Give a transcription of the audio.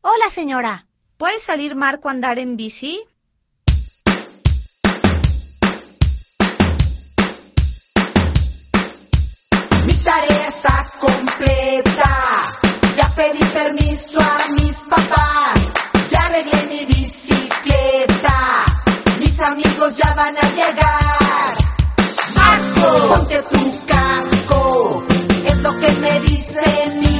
Hola, señora. ¿Puede salir Marco a andar en bici? Mi tarea está completa. Ya pedí permiso a mis papás. Ya arreglé mi bicicleta. Mis amigos ya van a llegar. Marco, ponte tu casco. Es lo que me dicen mis